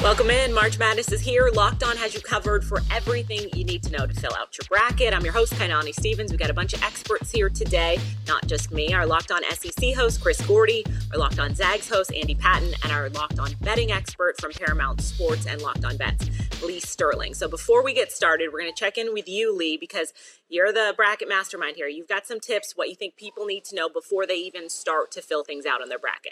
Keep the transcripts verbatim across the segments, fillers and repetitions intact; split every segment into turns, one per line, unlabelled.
Welcome in. March Madness is here. Locked On has you covered for everything you need to know to fill out your bracket. I'm your host, Kainani Stevens. We've got a bunch of experts here today, not just me. Our Locked On S E C host, Chris Gordy, our Locked On Zags host, Andy Patton, and our Locked On betting expert from Paramount Sports and Locked On Bets, Lee Sterling. So before we get started, we're going to check in with you, Lee, because you're the bracket mastermind here. You've got some tips, what you think people need to know before they even start to fill things out on their bracket.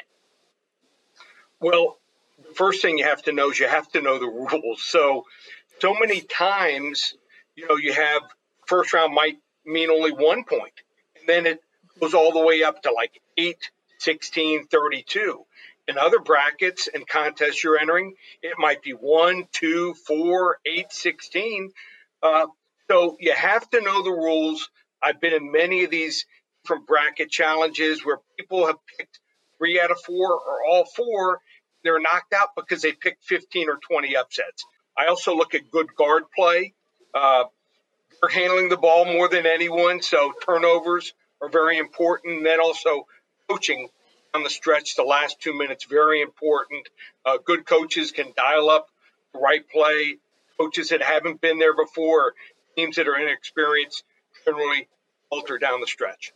Well, the first thing you have to know is you have to know the rules. So, so many times, you know, you have first round might mean only one point, and then it goes all the way up to like eight, sixteen, thirty-two. In other brackets and contests you're entering, it might be one, two, four, eight, sixteen. Uh, so you have to know the rules. I've been in many of these different bracket challenges where people have picked three out of four or all four. They're knocked out because they picked fifteen or twenty upsets. I also look at good guard play. Uh, they're handling the ball more than anyone, so turnovers are very important. And then also coaching on the stretch, the last two minutes, very important. Uh, good coaches can dial up the right play. Coaches that haven't been there before, teams that are inexperienced, generally alter down the stretch.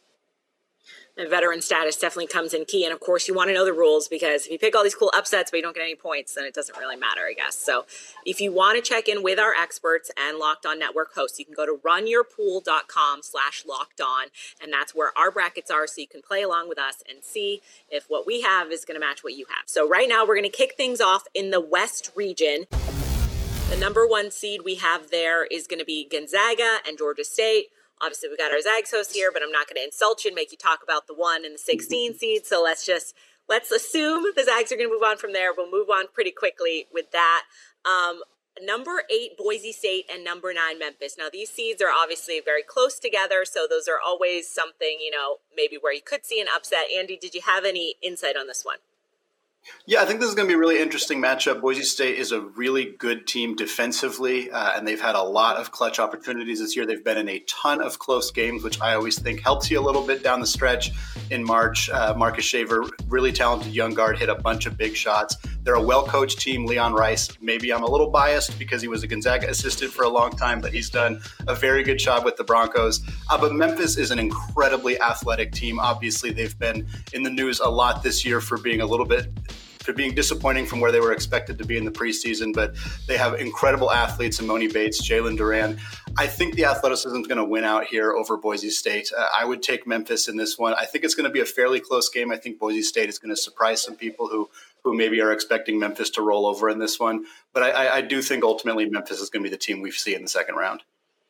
And veteran status definitely comes in key. And of course, you want to know the rules, because if you pick all these cool upsets but you don't get any points, then it doesn't really matter, I guess. So if you want to check in with our experts and Locked On Network hosts, you can go to runyourpool.com slash locked on. And that's where our brackets are, so you can play along with us and see if what we have is going to match what you have. So right now, we're going to kick things off in the West region. The number one seed we have there is going to be Gonzaga and Georgia State. Obviously, we got our Zags host here, but I'm not going to insult you and make you talk about the one and the sixteen seed. So let's just, let's assume the Zags are going to move on from there. We'll move on pretty quickly with that. Um, number eight, Boise State, and number nine, Memphis. Now, these seeds are obviously very close together, so those are always something, you know, maybe where you could see an upset. Andy, did you have any insight on this one?
Yeah, I think this is going to be a really interesting matchup. Boise State is a really good team defensively, uh, and they've had a lot of clutch opportunities this year. They've been in a ton of close games, which I always think helps you a little bit down the stretch. In March, uh, Marcus Shaver, really talented young guard, hit a bunch of big shots. They're a well-coached team. Leon Rice, maybe I'm a little biased because he was a Gonzaga assistant for a long time, but he's done a very good job with the Broncos. Uh, but Memphis is an incredibly athletic team. Obviously, they've been in the news a lot this year for being a little bit for being disappointing from where they were expected to be in the preseason, but they have incredible athletes, Imoni Bates, Jalen Duran. I think the athleticism is going to win out here over Boise State. Uh, I would take Memphis in this one. I think it's going to be a fairly close game. I think Boise State is going to surprise some people who who maybe are expecting Memphis to roll over in this one. But I, I, I do think ultimately Memphis is going to be the team we see in the second round.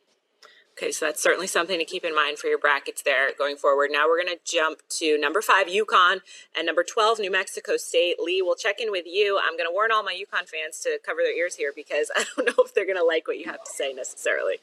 Okay, so that's certainly something to keep in mind for your brackets there going forward. Now we're going to jump to number five, UConn, and number twelve, New Mexico State. Lee, we'll check in with you. I'm going to warn all my UConn fans to cover their ears here, because I don't know if they're going to like what you have to say necessarily.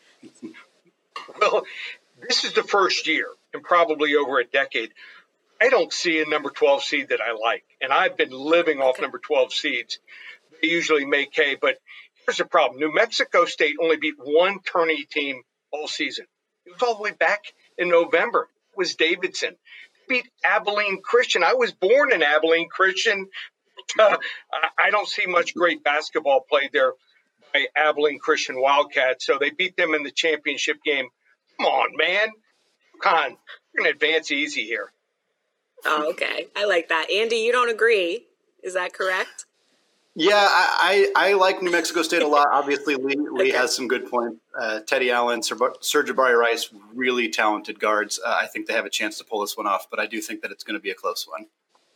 Well, this is the first year in probably over a decade I don't see a number twelve seed that I like, and I've been living off okay. number twelve seeds. They usually make hay, but here's the problem. New Mexico State only beat one tourney team all season. It was all the way back in November. It was Davidson. They beat Abilene Christian. I was born in Abilene Christian. Uh, I don't see much great basketball played there by Abilene Christian Wildcats, so they beat them in the championship game. Come on, man. Come on. We're going to advance easy here.
Oh, okay. I like that. Andy, you don't agree. Is that correct?
Yeah, I, I, I like New Mexico State a lot. Obviously, Lee, Lee okay. has some good points. Uh, Teddy Allen, Serge Jabari Rice, really talented guards. Uh, I think they have a chance to pull this one off, but I do think that it's going to be a close one.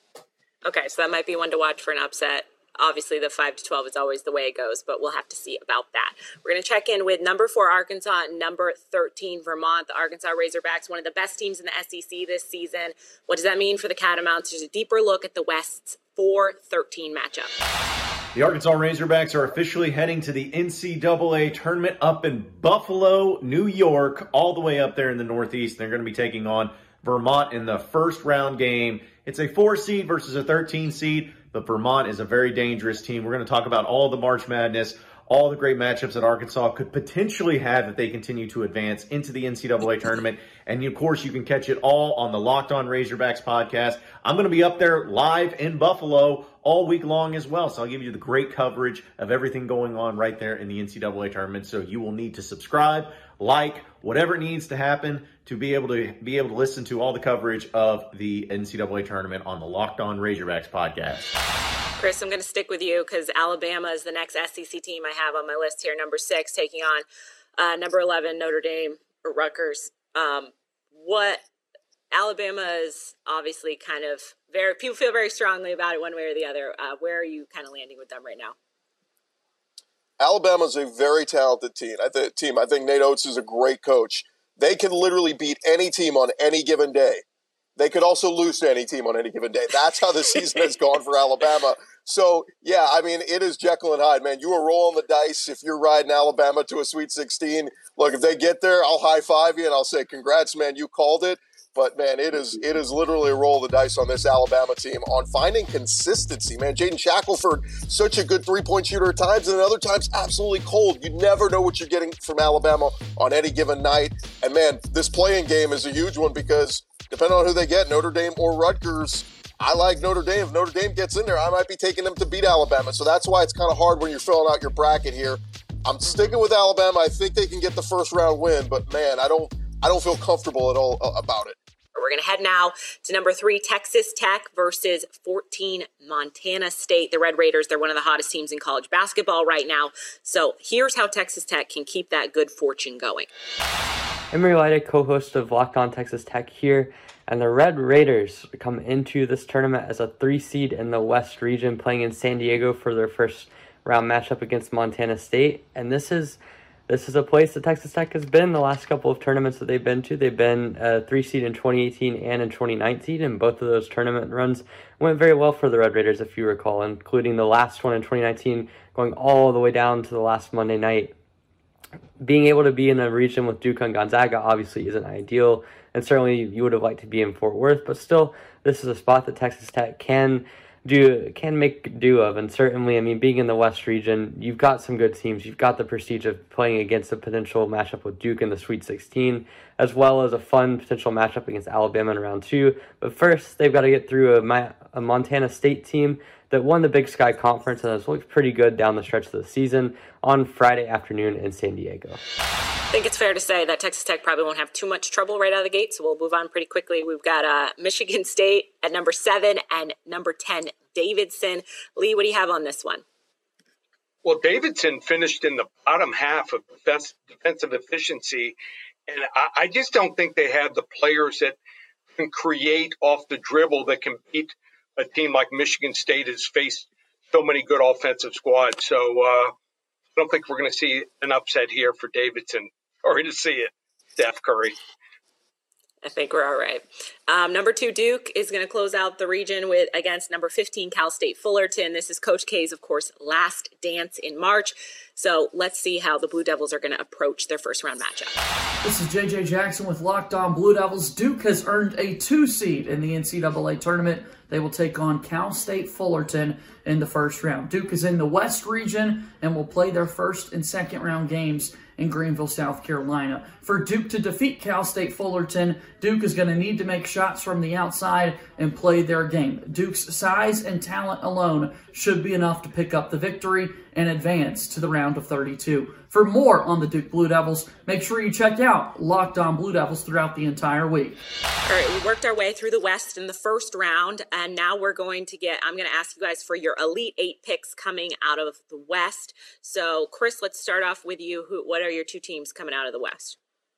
Okay, so that might be one to watch for an upset. Obviously, the five to twelve is always the way it goes, but we'll have to see about that. We're going to check in with number four, Arkansas, and number thirteen, Vermont. The Arkansas Razorbacks, one of the best teams in the S E C this season. What does that mean for the Catamounts? There's a deeper look at the West's four thirteen matchup.
The Arkansas Razorbacks are officially heading to the N C double A tournament up in Buffalo, New York, all the way up there in the Northeast. They're going to be taking on Vermont in the first round game. It's a four seed versus a thirteen seed, but Vermont is a very dangerous team. We're going to talk about all the March Madness, all the great matchups that Arkansas could potentially have if they continue to advance into the N C double A tournament. And, of course, you can catch it all on the Locked On Razorbacks podcast. I'm going to be up there live in Buffalo all week long as well. So I'll give you the great coverage of everything going on right there in the N C double A tournament. So you will need to subscribe, like, whatever needs to happen to be able to be able to listen to all the coverage of the N C double A tournament on the Locked On Razorbacks podcast.
Chris, I'm going to stick with you because Alabama is the next S E C team I have on my list here, number six, taking on uh, number eleven, Notre Dame or Rutgers. Um, what Alabama is obviously kind of very, people feel very strongly about it one way or the other. Uh, where are you kind of landing with them right now?
Alabama's a very talented team. I think team. I think Nate Oates is a great coach. They can literally beat any team on any given day. They could also lose to any team on any given day. That's how the season has gone for Alabama. So, yeah, I mean, it is Jekyll and Hyde, man. You are rolling the dice if you're riding Alabama to a Sweet sixteen. Look, if they get there, I'll high-five you and I'll say, congrats, man, you called it. But, man, it is it is literally a roll of the dice on this Alabama team on finding consistency, man. Jaden Shackelford, such a good three-point shooter at times, and at other times absolutely cold. You never know what you're getting from Alabama on any given night. And, man, this playing game is a huge one because depending on who they get, Notre Dame or Rutgers, I like Notre Dame. If Notre Dame gets in there, I might be taking them to beat Alabama. So that's why it's kind of hard when you're filling out your bracket here. I'm sticking with Alabama. I think they can get the first round win, but, man, I don't I don't feel comfortable at all about it.
We're going to head now to number three, Texas Tech versus fourteen, Montana State. The Red Raiders, they're one of the hottest teams in college basketball right now. So here's how Texas Tech can keep that good fortune going.
Emery Lydic, co-host of Locked On Texas Tech here. And the Red Raiders come into this tournament as a three seed in the West region, playing in San Diego for their first round matchup against Montana State. And this is This is a place that Texas Tech has been the last couple of tournaments that they've been to. They've been a three seed in twenty eighteen and in twenty nineteen, and both of those tournament runs went very well for the Red Raiders, if you recall, including the last one in twenty nineteen, going all the way down to the last Monday night. Being able to be in a region with Duke and Gonzaga obviously isn't ideal, and certainly you would have liked to be in Fort Worth, but still, this is a spot that Texas Tech can do can make do of. And certainly, I mean, being in the West region, you've got some good teams. You've got the prestige of playing against a potential matchup with Duke in the Sweet sixteen, as well as a fun potential matchup against Alabama in round two. But first, they've got to get through a, a Montana State team that won the Big Sky Conference and has looked pretty good down the stretch of the season on Friday afternoon in San Diego.
I think it's fair to say that Texas Tech probably won't have too much trouble right out of the gate, so we'll move on pretty quickly. We've got uh, Michigan State at number seven and number ten, Davidson. Lee, what do you have on this one?
Well, Davidson finished in the bottom half of best defensive efficiency, and I, I just don't think they have the players that can create off the dribble that can beat a team like Michigan State has faced so many good offensive squads. So uh, I don't think we're going to see an upset here for Davidson. Sorry to see it, Steph Curry.
I think we're all right. Um, number two, Duke is going to close out the region with against number fifteen, Cal State Fullerton. This is Coach K's, of course, last dance in March. So let's see how the Blue Devils are going to approach their first round matchup.
This is J J Jackson with Locked On Blue Devils. Duke has earned a two seed in the N C double A tournament. They will take on Cal State Fullerton in the first round. Duke is in the West region and will play their first and second round games in Greenville, South Carolina. For Duke to defeat Cal State Fullerton, Duke is going to need to make shots from the outside and play their game. Duke's size and talent alone should be enough to pick up the victory and advance to the round of thirty-two. For more on the Duke Blue Devils, make sure you check out Locked On Blue Devils throughout the entire week.
All right, we worked our way through the West in the first round, and now we're going to get, I'm going to ask you guys for your Elite Eight picks coming out of the West. So, Chris, let's start off with you. Who? What are your two teams coming out of the West?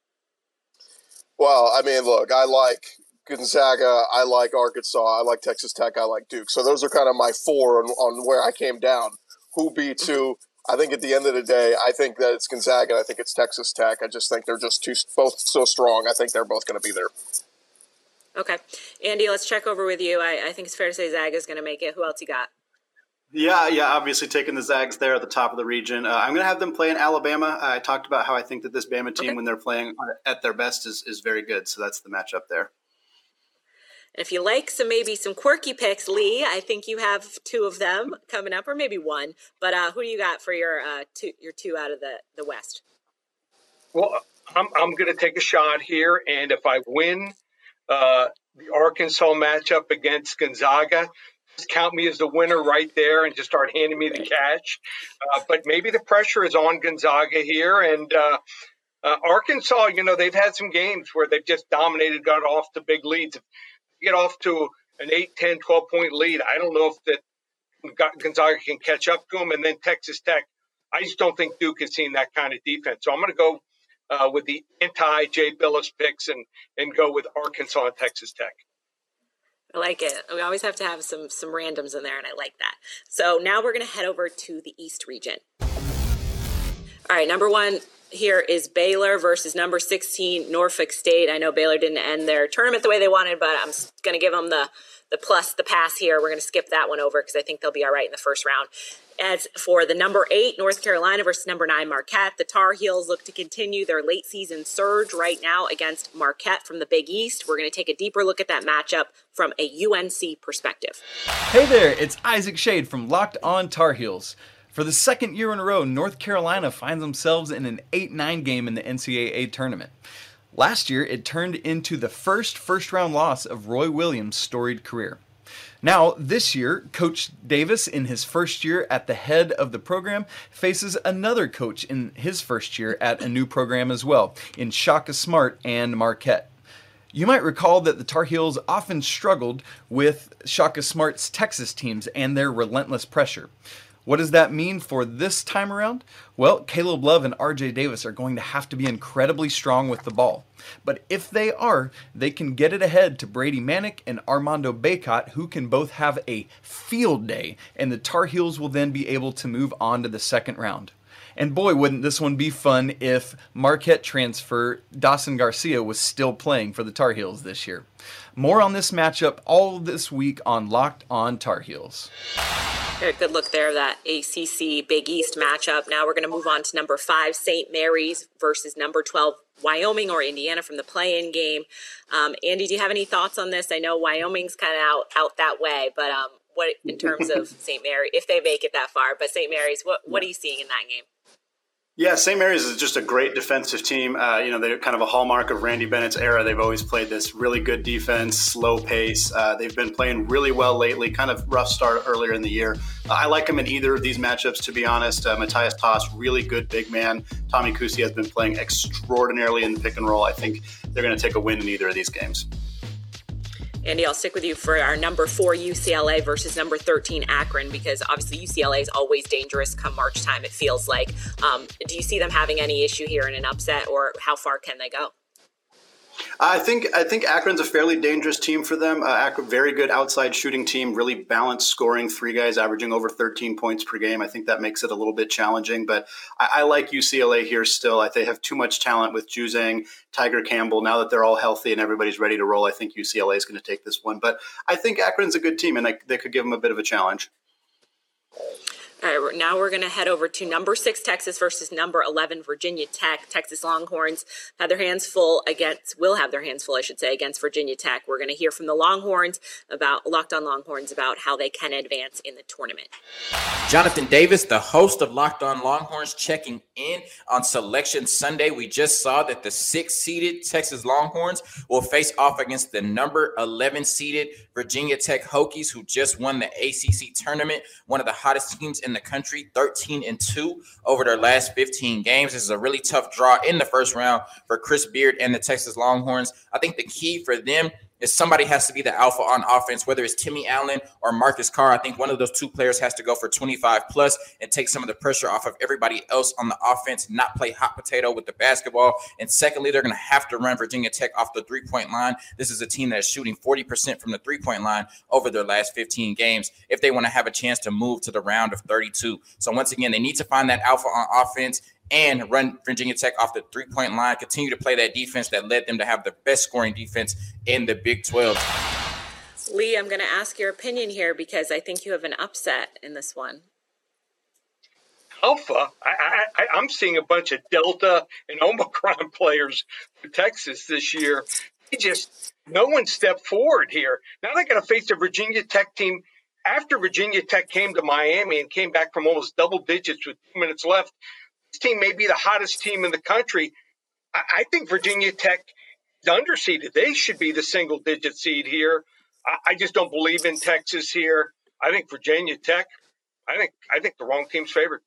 Well, I mean, look, I like Gonzaga, I like Arkansas, I like Texas Tech, I like Duke. So those are kind of my four on, on where I came down. Who beats who? I think at the end of the day, I think that it's Gonzaga, and I think it's Texas Tech. I just think they're just too both so strong. I think they're both going to be there.
Okay. Andy, let's check over with you. I, I think it's fair to say Zaga's going to make it. Who else you got?
Yeah, yeah, obviously taking the Zags there at the top of the region. Uh, I'm going to have them play in Alabama. I talked about how I think that this Bama team,
okay,
when they're playing at their best, is, is very good. So that's the matchup there.
And if you like some maybe some quirky picks, Lee, I think you have two of them coming up, or maybe one. But uh, who do you got for your uh, two your two out of the, the West?
Well, I'm I'm going to take a shot here, and if I win uh, the Arkansas matchup against Gonzaga, just count me as the winner right there, and just start handing me the cash. Uh, but maybe the pressure is on Gonzaga here, and uh, uh, Arkansas. You know, they've had some games where they've just dominated, got off to big leads. Get off to an eight, ten, twelve point lead. I don't know if that Gonzaga can catch up to them. And then Texas Tech, I just don't think Duke has seen that kind of defense. So I'm going to go uh, with the anti-Jay Billis picks and, and go with Arkansas and Texas Tech.
I like it. We always have to have some some randoms in there, and I like that. So now we're going to head over to the East region. All right, number one here is Baylor versus number sixteen, Norfolk State. I know Baylor didn't end their tournament the way they wanted, but I'm going to give them the, the plus, the pass here. We're going to skip that one over because I think they'll be all right in the first round. As for the number eight, North Carolina versus number nine, Marquette, the Tar Heels look to continue their late season surge right now against Marquette from the Big East. We're going to take a deeper look at that matchup from a U N C perspective.
Hey there, it's Isaac Shade from Locked On Tar Heels. For the second year in a row, North Carolina finds themselves in an eight nine game in the N C double A tournament. Last year, it turned into the first first-round loss of Roy Williams' storied career. Now, this year, Coach Davis, in his first year at the head of the program, faces another coach in his first year at a new program as well, in Shaka Smart and Marquette. You might recall that the Tar Heels often struggled with Shaka Smart's Texas teams and their relentless pressure. What does that mean for this time around? Well, Caleb Love and R J Davis are going to have to be incredibly strong with the ball. But if they are, they can get it ahead to Brady Manick and Armando Bacot, who can both have a field day, and the Tar Heels will then be able to move on to the second round. And boy, wouldn't this one be fun if Marquette transfer Dawson Garcia was still playing for the Tar Heels this year. More on this matchup all this week on Locked On Tar Heels.
Very good look there, that A C C Big East matchup. Now we're going to move on to number five, Saint Mary's versus number twelve, Wyoming or Indiana from the play-in game. Um, Andy, do you have any thoughts on this? I know Wyoming's kind of out out that way, but um, what in terms of Saint Mary, if they make it that far, but Saint Mary's, what what are you seeing in that game?
Yeah, Saint Mary's is just a great defensive team. Uh, you know, they're kind of a hallmark of Randy Bennett's era. They've always played this really good defense, slow pace. Uh, they've been playing really well lately, kind of rough start earlier in the year. Uh, I like them in either of these matchups, to be honest. Uh, Matthias Toss, really good big man. Tommy Kusi has been playing extraordinarily in the pick and roll. I think they're going to take a win in either of these games.
Andy, I'll stick with you for our number four U C L A versus number thirteen Akron, because obviously U C L A is always dangerous come March time, it feels like. Um, do you see them having any issue here in an upset, or how far can they go?
I think I think Akron's a fairly dangerous team for them. Uh, Akron, very good outside shooting team, really balanced scoring, three guys averaging over thirteen points per game. I think that makes it a little bit challenging, but I, I like U C L A here still. I think they have too much talent with Juzang, Tiger Campbell. Now that they're all healthy and everybody's ready to roll, I think U C L A is going to take this one. But I think Akron's a good team, and I, they could give them a bit of a challenge.
All right, now we're going to head over to number six, Texas versus number eleven, Virginia Tech. Texas Longhorns had their hands full against, will have their hands full, I should say, against Virginia Tech. We're going to hear from the Longhorns about, Locked On Longhorns, about how they can advance in the tournament.
Jonathan Davis, the host of Locked On Longhorns, checking in on Selection Sunday. We just saw that the six-seeded Texas Longhorns will face off against the number eleven-seeded Virginia Tech Hokies, who just won the A C C tournament, one of the hottest teams in the country, thirteen and two over their last fifteen games. This is a really tough draw in the first round for Chris Beard and the Texas Longhorns. I think the key for them is somebody has to be the alpha on offense, whether it's Timmy Allen or Marcus Carr. I think one of those two players has to go for twenty-five plus and take some of the pressure off of everybody else on the offense, not play hot potato with the basketball. And secondly, they're going to have to run Virginia Tech off the three-point line. This is a team that is shooting forty percent from the three-point line over their last fifteen games if they want to have a chance to move to the round of thirty-two. So once again, they need to find that alpha on offense and run Virginia Tech off the three-point line, continue to play that defense that led them to have the best scoring defense in the Big twelve.
Lee, I'm going to ask your opinion here because I think you have an upset in this one.
Alpha, I, I, I'm seeing a bunch of Delta and Omicron players for Texas this year. they just, no one stepped forward here. Now they got to face a Virginia Tech team. After Virginia Tech came to Miami and came back from almost double digits with two minutes left, this team may be the hottest team in the country. I, I think Virginia Tech is underseeded. They should be the single-digit seed here. I, I just don't believe in Texas here. I think Virginia Tech, I think I think the wrong team's favored.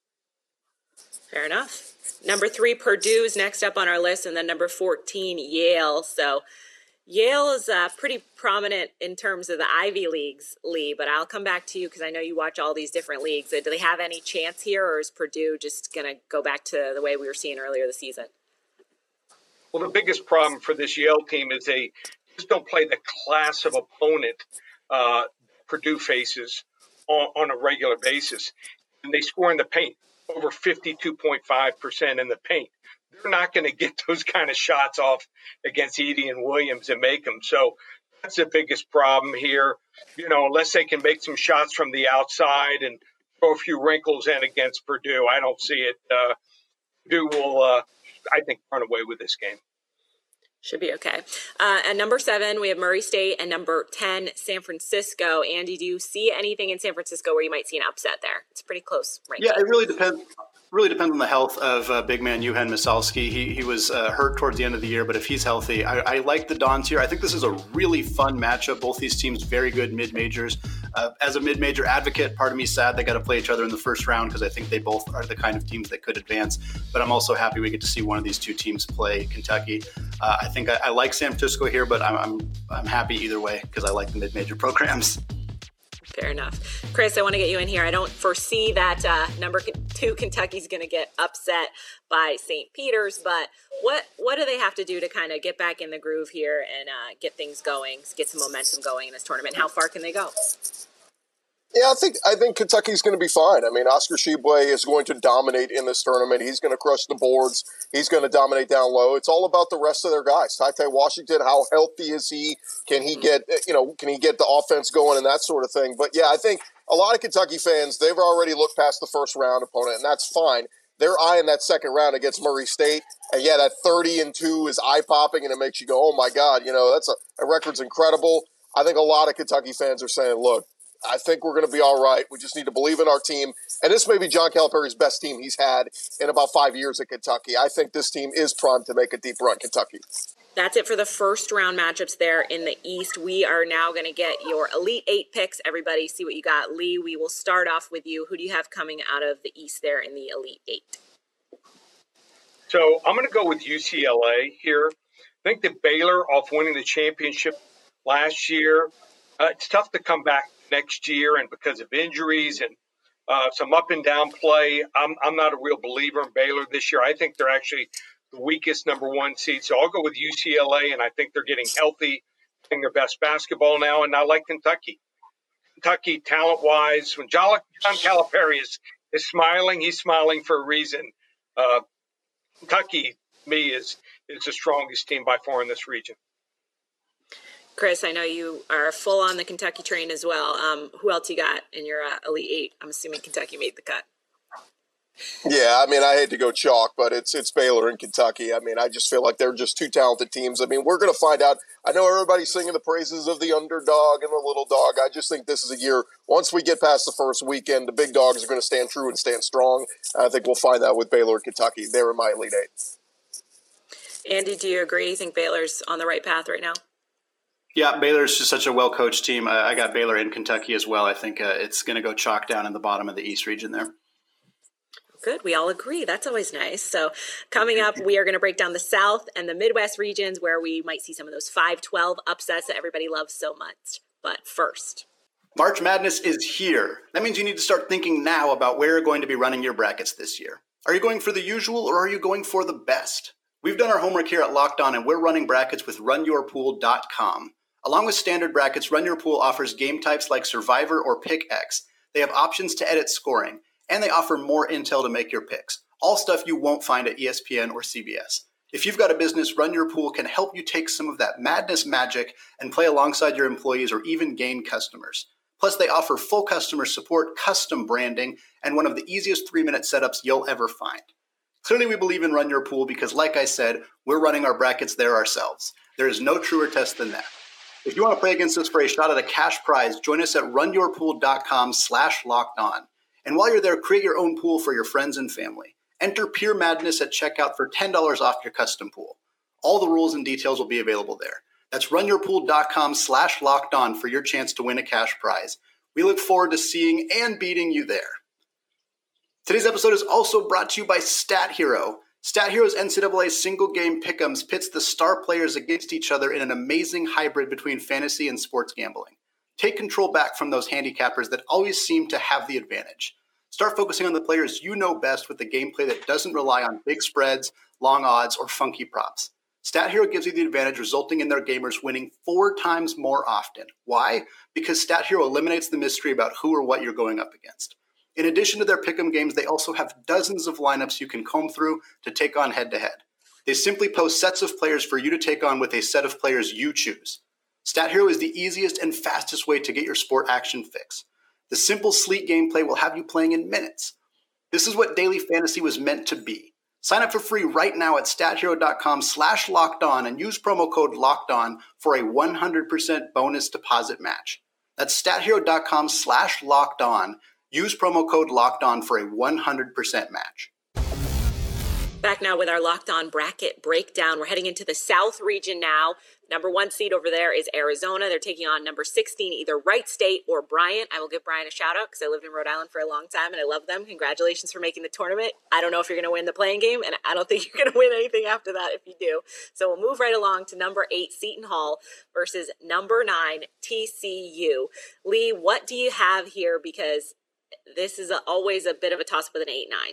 Fair enough. Number three, Purdue is next up on our list, and then number fourteen, Yale. So Yale is uh, pretty prominent in terms of the Ivy Leagues, Lee, but I'll come back to you because I know you watch all these different leagues. Do they have any chance here, or is Purdue just going to go back to the way we were seeing earlier this season?
Well, the biggest problem for this Yale team is they just don't play the class of opponent uh, Purdue faces on, on a regular basis. And they score in the paint, over fifty-two point five percent in the paint. They're not going to get those kind of shots off against Edey and Williams and make them. So that's the biggest problem here. You know, unless they can make some shots from the outside and throw a few wrinkles in against Purdue, I don't see it. Uh, Purdue will, uh, I think, run away with this game.
Should be okay. Uh, at number seven, we have Murray State, and number ten, San Francisco. Andy, do you see anything in San Francisco where you might see an upset there? It's pretty close ranking.
Yeah, it really depends. Really depends on the health of uh, big man Juhan Misalski. He he was uh, hurt towards the end of the year, but if he's healthy, I, I like the Dons here. I think this is a really fun matchup. Both these teams very good mid-majors. Uh, as a mid-major advocate, part of me sad they got to play each other in the first round because I think they both are the kind of teams that could advance. But I'm also happy we get to see one of these two teams play Kentucky. Uh, I think I, I like San Francisco here, but I'm I'm, I'm happy either way because I like the mid-major programs.
Fair enough. Chris, I want to get you in here. I don't foresee that uh, number two Kentucky's going to get upset by Saint Peter's, but what what do they have to do to kind of get back in the groove here and uh, get things going, get some momentum going in this tournament? How far can they go?
Yeah, I think I think Kentucky's going to be fine. I mean, Oscar Tshiebwe is going to dominate in this tournament. He's going to crush the boards. He's going to dominate down low. It's all about the rest of their guys. Ty Ty Washington, how healthy is he? Can he get you know? Can he get the offense going and that sort of thing? But yeah, I think a lot of Kentucky fans, they've already looked past the first round opponent, and that's fine. They're eyeing that second round against Murray State, and yeah, that thirty and two is eye popping, and it makes you go, oh my God, you know that's a, a record's incredible. I think a lot of Kentucky fans are saying, look, I think we're going to be all right. We just need to believe in our team. And this may be John Calipari's best team he's had in about five years at Kentucky. I think this team is primed to make a deep run, Kentucky.
That's it for the first round matchups there in the East. We are now going to get your Elite Eight picks. Everybody see what you got. Lee, we will start off with you. Who do you have coming out of the East there in the Elite Eight?
So I'm going to go with U C L A here. I think that Baylor, off winning the championship last year, uh, it's tough to come back next year, and because of injuries and uh, some up and down play, I'm I'm not a real believer in Baylor this year. I think they're actually the weakest number one seed. So I'll go with U C L A, and I think they're getting healthy, playing their best basketball now, and I like Kentucky. Kentucky, talent-wise, when John Calipari is, is smiling, he's smiling for a reason. Uh, Kentucky, to me, is is the strongest team by far in this region.
Chris, I know you are full on the Kentucky train as well. Um, who else you got in your uh, Elite Eight? I'm assuming Kentucky made the cut.
Yeah, I mean, I hate to go chalk, but it's it's Baylor and Kentucky. I mean, I just feel like they're just two talented teams. I mean, we're going to find out. I know everybody's singing the praises of the underdog and the little dog. I just think this is a year, once we get past the first weekend, the big dogs are going to stand true and stand strong. I think we'll find that with Baylor and Kentucky. They're in my Elite Eight.
Andy, do you agree? You think Baylor's on the right path right now?
Yeah, Baylor's just such a well-coached team. I, I got Baylor in Kentucky as well. I think uh, it's going to go chalk down in the bottom of the East region there.
Good. We all agree. That's always nice. So coming up, we are going to break down the South and the Midwest regions where we might see some of those five twelve upsets that everybody loves so much. But first,
March Madness is here. That means you need to start thinking now about where you're going to be running your brackets this year. Are you going for the usual or are you going for the best? We've done our homework here at Locked On, and we're running brackets with run your pool dot com. Along with standard brackets, Run Your Pool offers game types like Survivor or Pick X. They have options to edit scoring, and they offer more intel to make your picks. All stuff you won't find at E S P N or C B S. If you've got a business, Run Your Pool can help you take some of that madness magic and play alongside your employees or even gain customers. Plus, they offer full customer support, custom branding, and one of the easiest three-minute setups you'll ever find. Clearly, we believe in Run Your Pool because, like I said, we're running our brackets there ourselves. There is no truer test than that. If you want to play against us for a shot at a cash prize, join us at runyourpool.com slash locked on. And while you're there, create your own pool for your friends and family. Enter Pure Madness at checkout for ten dollars off your custom pool. All the rules and details will be available there. That's runyourpool.com slash locked on for your chance to win a cash prize. We look forward to seeing and beating you there. Today's episode is also brought to you by Stat Hero. Stat Hero's N C double A single game pick'ems pits the star players against each other in an amazing hybrid between fantasy and sports gambling. Take control back from those handicappers that always seem to have the advantage. Start focusing on the players you know best with the gameplay that doesn't rely on big spreads, long odds, or funky props. Stat Hero gives you the advantage, resulting in their gamers winning four times more often. Why? Because Stat Hero eliminates the mystery about who or what you're going up against. In addition to their pick'em games, they also have dozens of lineups you can comb through to take on head-to-head. They simply post sets of players for you to take on with a set of players you choose. Stat Hero is the easiest and fastest way to get your sport action fix. The simple, sleek gameplay will have you playing in minutes. This is what daily fantasy was meant to be. Sign up for free right now at stathero.com slash locked on and use promo code locked on for a one hundred percent bonus deposit match. That's stathero.com slash locked on. Use promo code locked on for a one hundred percent match.
Back now with our Locked On bracket breakdown. We're heading into the South region now. Number one seed over there is Arizona. They're taking on number sixteen, either Wright State or Bryant. I will give Bryant a shout out because I lived in Rhode Island for a long time and I love them. Congratulations for making the tournament. I don't know if you're going to win the playing game, and I don't think you're going to win anything after that if you do. So we'll move right along to number eight, Seton Hall versus number nine, T C U. Lee, what do you have here? Because this is a, always a bit of a toss-up with an eight nine.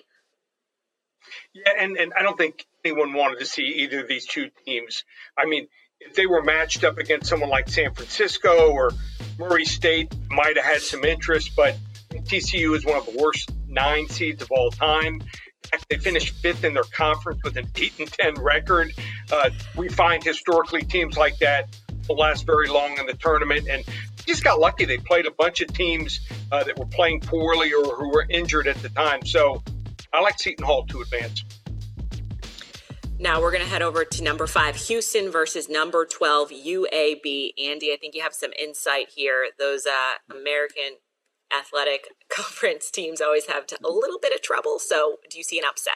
Yeah, and, and I don't think anyone wanted to see either of these two teams. I mean, if they were matched up against someone like San Francisco or Murray State, might have had some interest, but T C U is one of the worst nine seeds of all time. They finished fifth in their conference with an eight and ten record. Uh, we find historically teams like that will last very long in the tournament, and just got lucky. They played a bunch of teams uh, that were playing poorly or who were injured at the time. So I like Seton Hall to advance.
Now we're going to head over to number five, Houston versus number twelve, U A B. Andy, I think you have some insight here. Those uh, American Athletic Conference teams always have a little bit of trouble. So do you see an upset?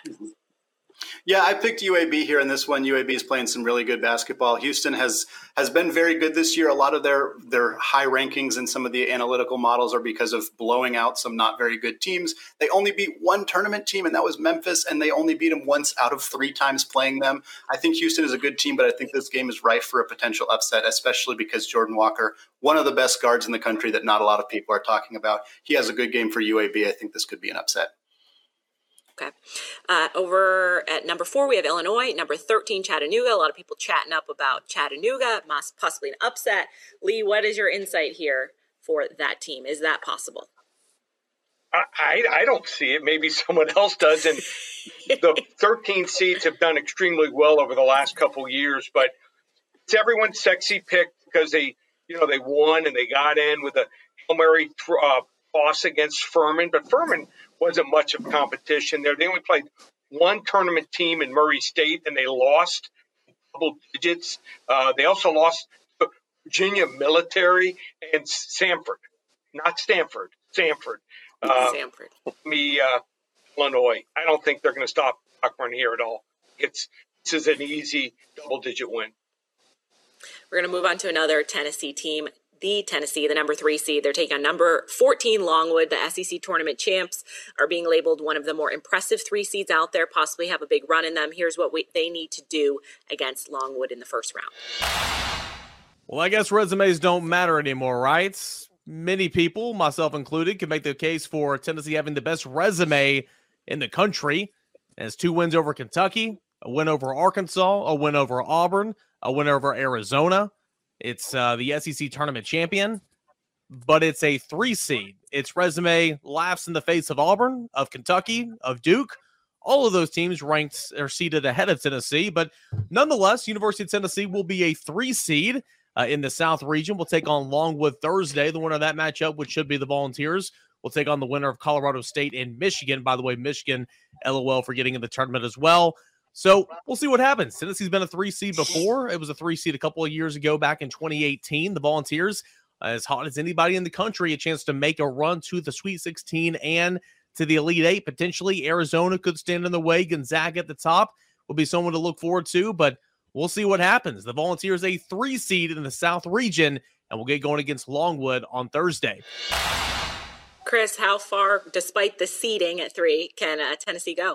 Yeah, I picked U A B here in this one. U A B is playing some really good basketball. Houston has has been very good this year. A lot of their their high rankings in some of the analytical models are because of blowing out some not very good teams. They only beat one tournament team, and that was Memphis, and they only beat them once out of three times playing them. I think Houston is a good team, but I think this game is rife for a potential upset, especially because Jordan Walker, one of the best guards in the country that not a lot of people are talking about, he has a good game for U A B. I think this could be an upset.
Okay. Uh, over at number four, we have Illinois. Number thirteen, Chattanooga. A lot of people chatting up about Chattanooga, possibly an upset. Lee, what is your insight here for that team? Is that possible?
I, I, I don't see it. Maybe someone else does. And the thirteen seeds have done extremely well over the last couple of years. But it's everyone's sexy pick because they, you know, they won and they got in with a Hail Mary uh, toss against Furman. But Furman wasn't much of competition there. They only played one tournament team in Murray State, and they lost double digits. Uh, they also lost to Virginia Military and Samford, not Stanford, Samford. Uh,
Samford.
Me, uh, Illinois. I don't think they're going to stop Cochran here at all. It's this is an easy double-digit win.
We're going to move on to another Tennessee team. The Tennessee, the number three seed. They're taking on number fourteen, Longwood. The S E C tournament champs are being labeled one of the more impressive three seeds out there, possibly have a big run in them. Here's what we, they need to do against Longwood in the first round.
Well, I guess resumes don't matter anymore, right? Many people, myself included, can make the case for Tennessee having the best resume in the country. It has two wins over Kentucky, a win over Arkansas, a win over Auburn, a win over Arizona. It's uh, the S E C tournament champion, but it's a three seed. Its resume laughs in the face of Auburn, of Kentucky, of Duke. All of those teams ranked or seeded ahead of Tennessee, but nonetheless, University of Tennessee will be a three seed uh, in the South region. We'll take on Longwood Thursday. The winner of that matchup, which should be the Volunteers, will take on the winner of Colorado State and Michigan. By the way, Michigan, L O L for getting in the tournament as well. So we'll see what happens. Tennessee's been a three seed before. It was a three seed a couple of years ago back in twenty eighteen. The Volunteers, as hot as anybody in the country, a chance to make a run to the Sweet sixteen and to the Elite Eight. Potentially Arizona could stand in the way. Gonzaga at the top will be someone to look forward to, but we'll see what happens. The Volunteers a three seed in the South region, and we'll get going against Longwood on Thursday.
Chris, how far, despite the seeding at three, can uh, Tennessee go?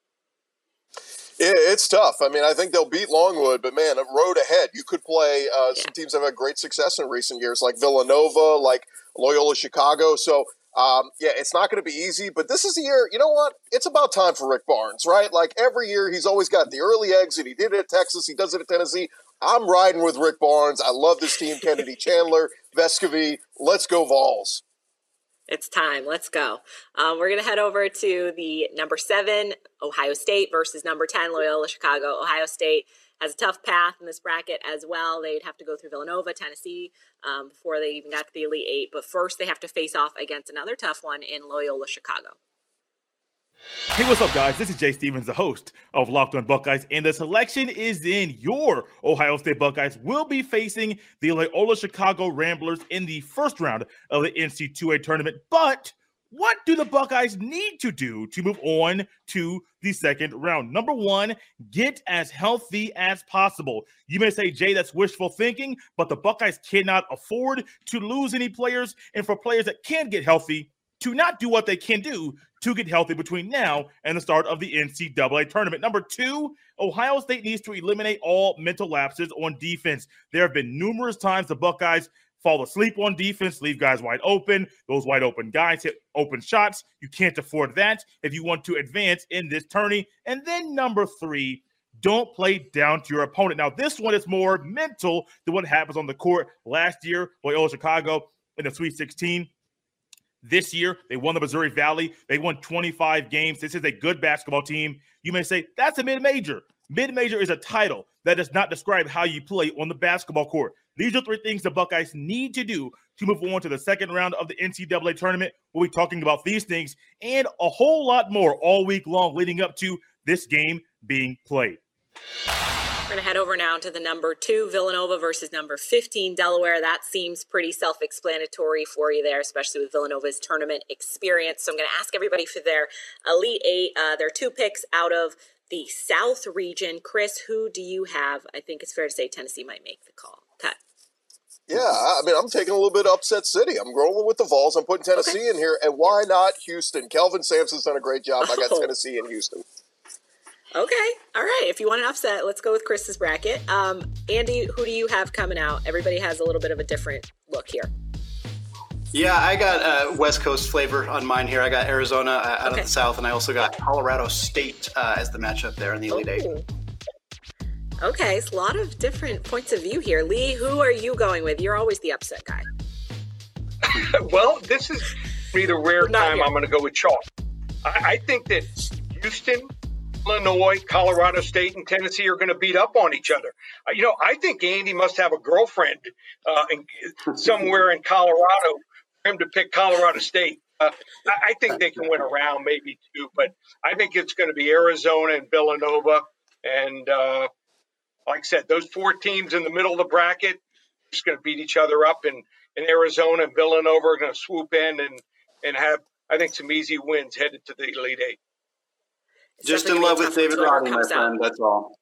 Yeah, it's tough. I mean, I think they'll beat Longwood, but man, a road ahead. You could play uh, some teams that have had great success in recent years, like Villanova, like Loyola Chicago. So, um, yeah, it's not going to be easy, but this is the year, you know what? It's about time for Rick Barnes, right? Like every year, he's always got the early exit. He did it at Texas. He does it at Tennessee. I'm riding with Rick Barnes. I love this team. Kennedy Chandler, Vescovy. Let's go Vols.
It's time. Let's go. Um, we're going to head over to the number seven, Ohio State versus number ten, Loyola Chicago. Ohio State has a tough path in this bracket as well. They'd have to go through Villanova, Tennessee, um, before they even got to the Elite Eight. But first, they have to face off against another tough one in Loyola Chicago.
Hey, what's up, guys? This is Jay Stevens, the host of Locked On Buckeyes, and the selection is in. Your Ohio State Buckeyes will be facing the Loyola Chicago Ramblers in the first round of the N C double A tournament. But what do the Buckeyes need to do to move on to the second round? Number one, get as healthy as possible. You may say, Jay, that's wishful thinking, but the Buckeyes cannot afford to lose any players, and for players that can get healthy, to not do what they can do to get healthy between now and the start of the N C double A tournament. Number two, Ohio State needs to eliminate all mental lapses on defense. There have been numerous times the Buckeyes fall asleep on defense, leave guys wide open. Those wide open guys hit open shots. You can't afford that if you want to advance in this tourney. And then number three, don't play down to your opponent. Now, this one is more mental than what happens on the court. Last year, Loyola Chicago in the Sweet sixteen. This year, they won the Missouri Valley. They won twenty-five games. This is a good basketball team. You may say, that's a mid-major. Mid-major is a title that does not describe how you play on the basketball court. These are three things the Buckeyes need to do to move on to the second round of the N C double A tournament. We'll be talking about these things and a whole lot more all week long leading up to this game being played.
We're going to head over now to the number two, Villanova versus number fifteen, Delaware. That seems pretty self-explanatory for you there, especially with Villanova's tournament experience. So I'm going to ask everybody for their Elite Eight. Uh, there are two picks out of the South region. Chris, who do you have? I think it's fair to say Tennessee might make the call. Cut.
Yeah, I mean, I'm taking a little bit of upset city. I'm rolling with the Vols. I'm putting Tennessee okay. in here. And why not Houston? Kelvin Sampson's done a great job. I got oh. Tennessee and Houston.
Okay. All right. If you want an upset, let's go with Chris's bracket. Um, Andy, who do you have coming out? Everybody has a little bit of a different look here.
Yeah, I got uh, West Coast flavor on mine here. I got Arizona uh, out okay. of the South, and I also got Colorado State uh, as the matchup there in the Elite Eight.
Okay, it's a lot of different points of view here. Lee, who are you going with? You're always the upset guy.
Well, this is either rare time here. I'm going to go with chalk. I, I think that Houston, Illinois, Colorado State, and Tennessee are going to beat up on each other. Uh, you know, I think Andy must have a girlfriend uh, in, somewhere in Colorado for him to pick Colorado State. Uh, I, I think they can win a round, maybe two, but I think it's going to be Arizona and Villanova. And uh, like I said, those four teams in the middle of the bracket are just going to beat each other up. And, and Arizona and Villanova are going to swoop in and, and have, I think, some easy wins headed to the Elite Eight.
It's
Just in love with David Roddy, my friend, that's all.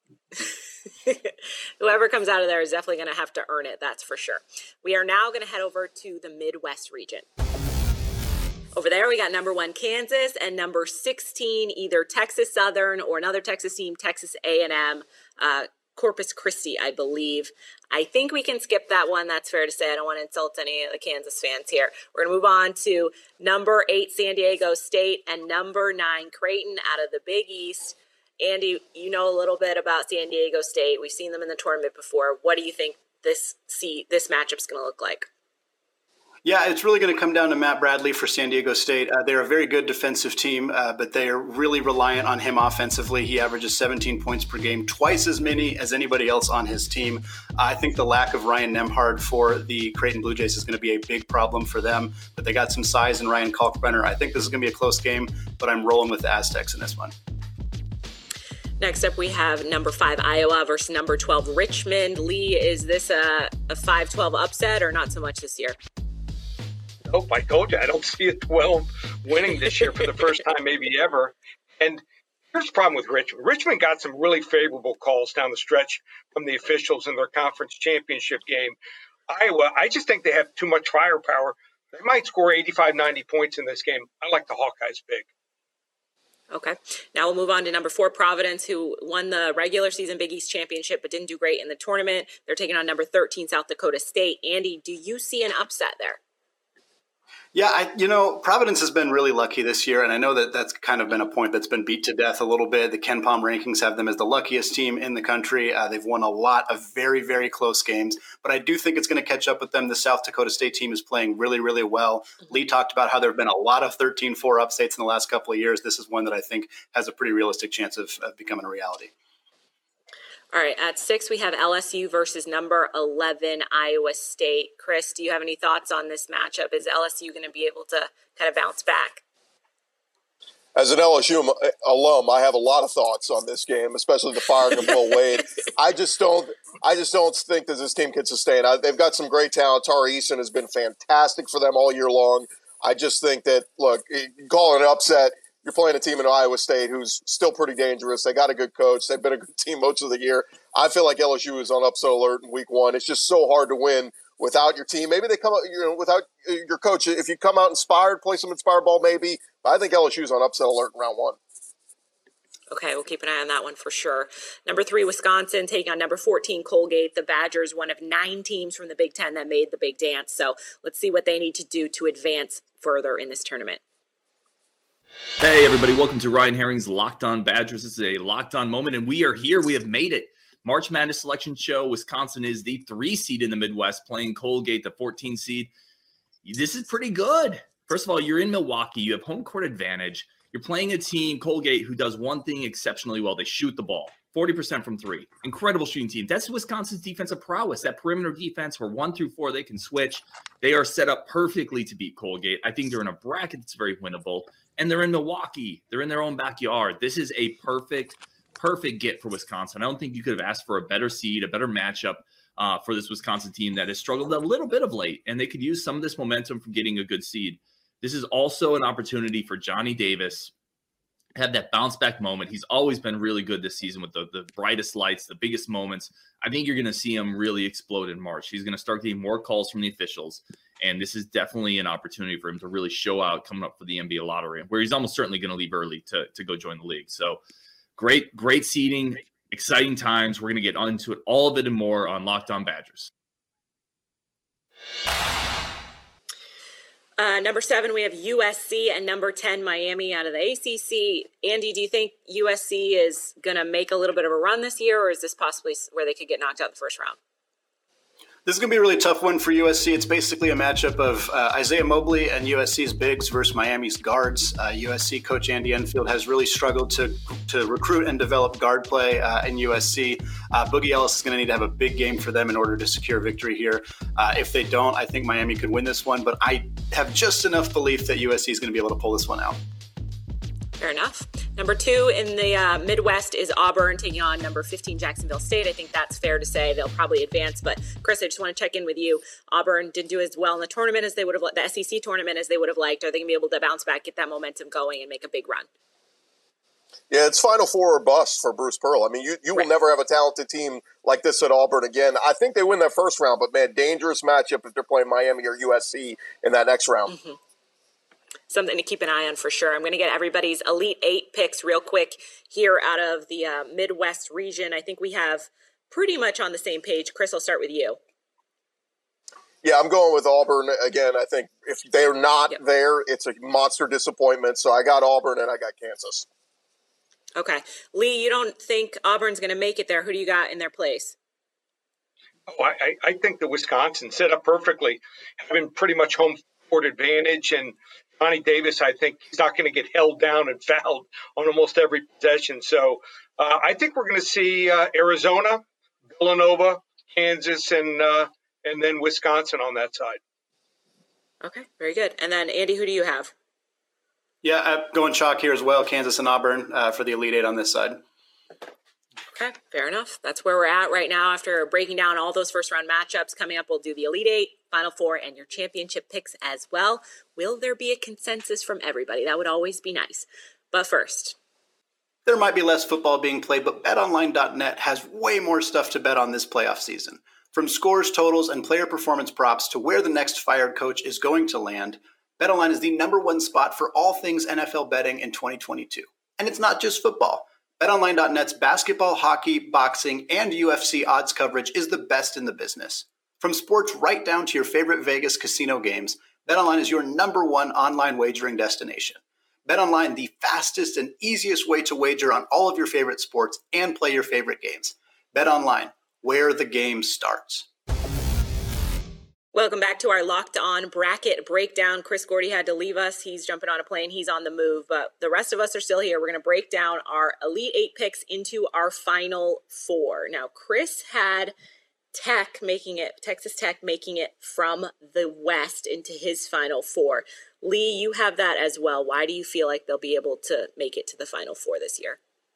Whoever comes out of there is definitely going to have to earn it, that's for sure. We are now going to head over to the Midwest region. Over there, we got number one, Kansas, and number sixteen, either Texas Southern or another Texas team, Texas A and M, uh, Corpus Christi, I believe. I think we can skip that one. That's fair to say. I don't want to insult any of the Kansas fans here. We're going to move on to number eight, San Diego State, and number nine, Creighton out of the Big East. Andy, you know a little bit about San Diego State. We've seen them in the tournament before. What do you think this see this matchup's going to look like?
Yeah, it's really going to come down to Matt Bradley for San Diego State. Uh, they're a very good defensive team, uh, but they are really reliant on him offensively. He averages seventeen points per game, twice as many as anybody else on his team. Uh, I think the lack of Ryan Nembhard for the Creighton Blue Jays is going to be a big problem for them, but they got some size in Ryan Kalkbrenner. I think this is going to be a close game, but I'm rolling with the Aztecs in this one.
Next up, we have number five Iowa versus number twelve Richmond. Lee, is this a, a five twelve upset or not so much this year?
Nope, I told you I don't see a twelve winning this year for the first time maybe ever. And here's the problem with Richmond. Richmond got some really favorable calls down the stretch from the officials in their conference championship game. Iowa, I just think they have too much firepower. They might score eighty-five, ninety points in this game. I like the Hawkeyes big.
Okay. Now we'll move on to number four, Providence, who won the regular season Big East championship but didn't do great in the tournament. They're taking on number thirteen, South Dakota State. Andy, do you see an upset there?
Yeah, I, you know, Providence has been really lucky this year, and I know that that's kind of been a point that's been beat to death a little bit. The Ken Palm rankings have them as the luckiest team in the country. Uh, they've won a lot of very, very close games, but I do think it's going to catch up with them. The South Dakota State team is playing really, really well. Mm-hmm. Lee talked about how there have been a lot of thirteen four upsets in the last couple of years. This is one that I think has a pretty realistic chance of, of becoming a reality.
All right, at six, we have L S U versus number eleven, Iowa State. Chris, do you have any thoughts on this matchup? Is L S U going to be able to kind of bounce back?
As an L S U alum, I have a lot of thoughts on this game, especially the firing of Will Wade. I just don't, I just don't think that this team can sustain. I, they've got some great talent. Tari Eason has been fantastic for them all year long. I just think that, look, call it an upset. You're playing a team in Iowa State who's still pretty dangerous. They got a good coach. They've been a good team most of the year. I feel like L S U is on upset alert in week one. It's just so hard to win without your team. Maybe they come out, you know, without your coach. If you come out inspired, play some inspired ball, maybe. But I think L S U is on upset alert in round one.
Okay, we'll keep an eye on that one for sure. Number three, Wisconsin, taking on number fourteen, Colgate. The Badgers, one of nine teams from the Big Ten that made the big dance. So let's see what they need to do to advance further in this tournament.
Hey, everybody. Welcome to Ryan Herring's Locked On Badgers. This is a Locked On moment, and we are here. We have made it. March Madness Selection Show. Wisconsin is the three seed in the Midwest, playing Colgate, the fourteen seed. This is pretty good. First of all, you're in Milwaukee. You have home court advantage. You're playing a team, Colgate, who does one thing exceptionally well. They shoot the ball. forty percent from three. Incredible shooting team. That's Wisconsin's defensive prowess. That perimeter defense where one through four, they can switch. They are set up perfectly to beat Colgate. I think they're in a bracket that's very winnable. And they're in Milwaukee. They're in their own backyard. This is a perfect, perfect get for Wisconsin. I don't think you could have asked for a better seed, a better matchup uh, for this Wisconsin team that has struggled a little bit of late. And they could use some of this momentum from getting a good seed. This is also an opportunity for Johnny Davis to have that bounce back moment. He's always been really good this season with the, the brightest lights, the biggest moments. I think you're going to see him really explode in March. He's going to start getting more calls from the officials. And this is definitely an opportunity for him to really show out coming up for the N B A lottery, where he's almost certainly going to leave early to, to go join the league. So great, great seeding, exciting times. We're going to get into it, all of it and more on Locked On Badgers.
Uh, number seven, we have U S C, and number ten, Miami out of the A C C. Andy, do you think U S C is going to make a little bit of a run this year, or is this possibly where they could get knocked out in the first round?
This is going to be a really tough one for U S C. It's basically a matchup of uh, Isaiah Mobley and U S C's bigs versus Miami's guards. Uh, U S C coach Andy Enfield has really struggled to to recruit and develop guard play uh, in U S C. Uh, Boogie Ellis is going to need to have a big game for them in order to secure victory here. Uh, if they don't, I think Miami could win this one, but I have just enough belief that U S C is going to be able to pull this one out.
Fair enough. Number two in the uh, Midwest is Auburn taking on number fifteen Jacksonville State. I think that's fair to say. They'll probably advance. But Chris, I just want to check in with you. Auburn didn't do as well in the tournament as they would have, the S E C tournament as they would have liked. Are they going to be able to bounce back, get that momentum going, and make a big run?
Yeah, it's Final Four or bust for Bruce Pearl. I mean, you, you right. will never have a talented team like this at Auburn again. I think they win that first round, but man, dangerous matchup if they're playing Miami or U S C in that next round.
Mm-hmm. Something to keep an eye on for sure. I'm going to get everybody's Elite Eight picks real quick here out of the uh, Midwest region. I think we have pretty much on the same page. Chris, I'll start with you.
Yeah, I'm going with Auburn again. I think if they're not yep. there, it's a monster disappointment. So I got Auburn and I got Kansas.
Okay. Lee, you don't think Auburn's going to make it there. Who do you got in their place?
Oh, I, I think that Wisconsin set up perfectly, having pretty much home court advantage. And Connie Davis, I think he's not going to get held down and fouled on almost every possession. So uh, I think we're going to see uh, Arizona, Villanova, Kansas, and uh, and then Wisconsin on that side.
Okay, very good. And then, Andy, who do you have?
Yeah, I'm going chalk here as well. Kansas and Auburn uh, for the Elite Eight on this side.
Okay, fair enough. That's where we're at right now. After breaking down all those first round matchups coming up, we'll do the Elite Eight, Final Four, and your championship picks as well. Will there be a consensus from everybody? That would always be nice. But first,
there might be less football being played, but bet online dot net has way more stuff to bet on this playoff season. From scores, totals, and player performance props to where the next fired coach is going to land, BetOnline is the number one spot for all things N F L betting in twenty twenty-two. And it's not just football. bet online dot net's basketball, hockey, boxing, and U F C odds coverage is the best in the business. From sports right down to your favorite Vegas casino games, BetOnline is your number one online wagering destination. BetOnline, the fastest and easiest way to wager on all of your favorite sports and play your favorite games. BetOnline, where the game starts.
welcome back to our Locked On Bracket Breakdown. Chris Gordy had to leave us. He's jumping on a plane. He's on the move, but the rest of us are still here. We're going to break down our Elite Eight picks into our Final Four. Now, Chris had Tech making it, Texas Tech making it from the West into his Final Four. Lee, you have that as well. Why do you feel like they'll be able to make it to the Final Four this year?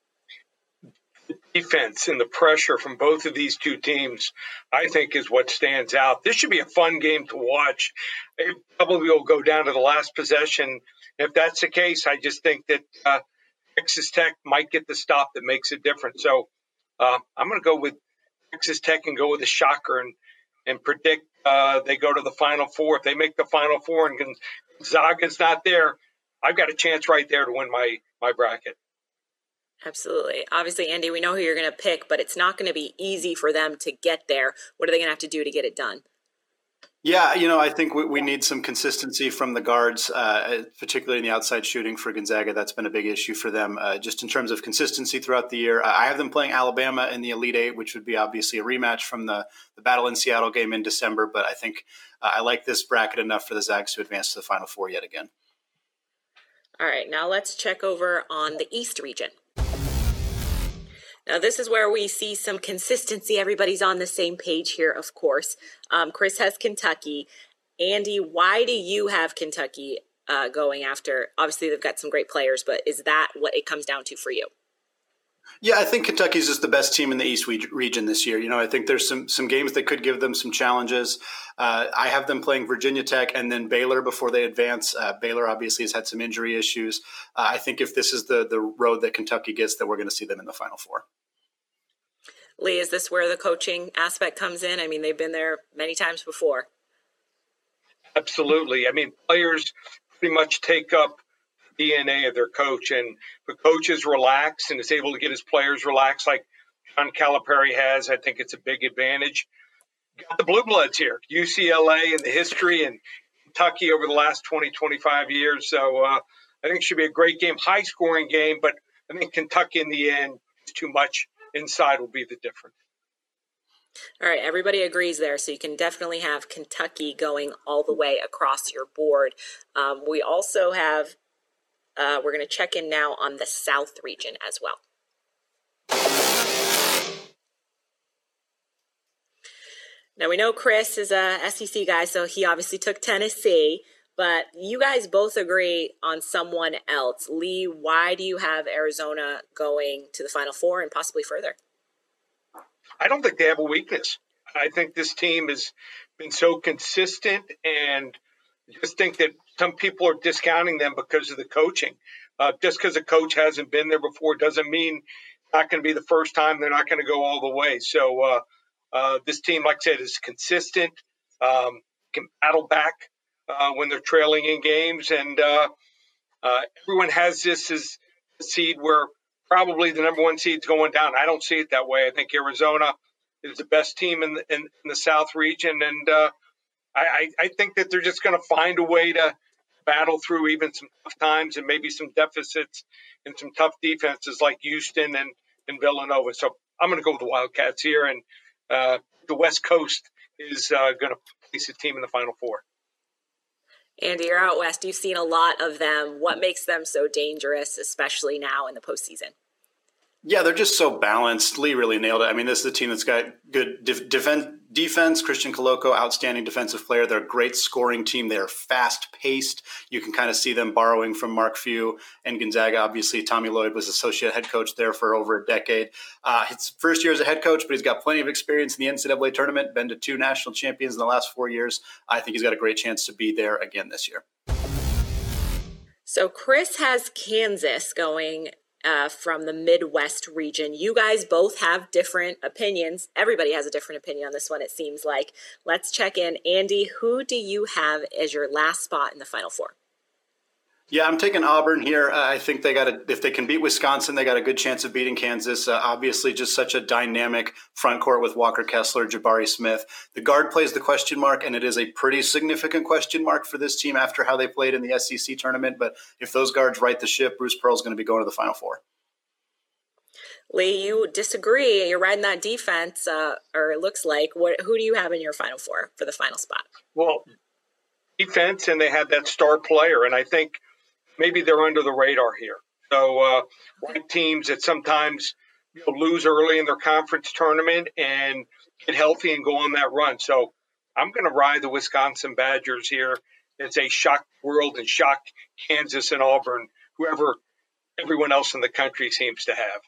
Defense and the pressure from both of these two teams, I think, is what stands out. This should be a fun game to watch. It probably will go down to the last possession. If that's the case, I just think that uh, Texas Tech might get the stop that makes it different. So uh, I'm going to go with Texas Tech and go with a shocker and and predict uh, they go to the Final Four. If they make the Final Four and Gonzaga's not there, I've got a chance right there to win my my bracket.
Absolutely. Obviously, Andy, we know who you're going to pick, but it's not going to be easy for them to get there. What are they going to have to do to get it done?
Yeah, you know, I think we, we need some consistency from the guards, uh, particularly in the outside shooting for Gonzaga. That's been a big issue for them, uh, just in terms of consistency throughout the year. I have them playing Alabama in the Elite Eight, which would be obviously a rematch from the, the Battle in Seattle game in December. But I think uh, I like this bracket enough for the Zags to advance to the Final Four yet again.
All right, now let's check over on the East region. Now, this is where we see some consistency. Everybody's on the same page here, of course. Um, Chris has Kentucky. Andy, why do you have Kentucky uh, going after? Obviously, they've got some great players, but is that what it comes down to for you?
Yeah, I think Kentucky's just the best team in the East region this year. You know, I think there's some some games that could give them some challenges. Uh, I have them playing Virginia Tech and then Baylor before they advance. Uh, Baylor obviously has had some injury issues. Uh, I think if this is the the road that Kentucky gets, then we're going to see them in the Final Four.
Lee, is this where the coaching aspect comes in? I mean, they've been there many times before.
Absolutely. I mean, players pretty much take up D N A of their coach, and the coach is relaxed and is able to get his players relaxed like John Calipari has. I think it's a big advantage. Got the Blue Bloods here, U C L A and the history, and Kentucky over the last twenty, twenty-five years. So uh, I think it should be a great game, high-scoring game, but I think Kentucky in the end is too much. Inside will be the difference.
All right, everybody agrees there, so you can definitely have Kentucky going all the way across your board. Um, we also have, uh, we're going to check in now on the South region as well. Now, we know Chris is a S E C guy, so he obviously took Tennessee, but you guys both agree on someone else. Lee, why do you have Arizona going to the Final Four and possibly further?
I don't think they have a weakness. I think this team has been so consistent, and just think that some people are discounting them because of the coaching. Uh, just because a coach hasn't been there before doesn't mean it's not going to be the first time. They're not going to go all the way. So uh, uh, this team, like I said, is consistent, um, can battle back uh, when they're trailing in games. And uh, uh, everyone has this as a seed where probably the number one seed's going down. I don't see it that way. I think Arizona is the best team in the, in, in the South region. And uh, I, I think that they're just going to find a way to battle through even some tough times and maybe some deficits and some tough defenses like Houston and, and Villanova. So I'm going to go with the Wildcats here. And uh, the West Coast is uh, going to place a team in the Final Four.
Andy, you're out west. You've seen a lot of them. What makes them so dangerous, especially now in the postseason?
Yeah, they're just so balanced. Lee really nailed it. I mean, this is a team that's got good def- defense. Defense, Christian Coloco, outstanding defensive player. They're a great scoring team. They're fast-paced. You can kind of see them borrowing from Mark Few and Gonzaga. Obviously, Tommy Lloyd was associate head coach there for over a decade. Uh, his first year as a head coach, but he's got plenty of experience in the N C double A tournament, been to two national champions in the last four years. I think he's got a great chance to be there again this year.
So Chris has Kansas going Uh, from the Midwest region. You guys both have different opinions. Everybody has a different opinion on this one, it seems like. Let's check in. Andy, who do you have as your last spot in the Final Four?
Yeah, I'm taking Auburn here. Uh, I think they got a, if they can beat Wisconsin, they got a good chance of beating Kansas. Uh, obviously, just such a dynamic front court with Walker Kessler, Jabari Smith. The guard plays the question mark, and it is a pretty significant question mark for this team after how they played in the S E C tournament. But if those guards right the ship, Bruce Pearl's going to be going to the Final Four.
Lee, you disagree. You're riding that defense, uh, or it looks like. What? Who do you have in your Final Four for the final spot?
Well, defense, and they had that star player, and I think maybe they're under the radar here. So, uh, like teams that sometimes you know, lose early in their conference tournament and get healthy and go on that run. So, I'm going to ride the Wisconsin Badgers here as they shock the world and shock Kansas and Auburn, whoever everyone else in the country seems to have.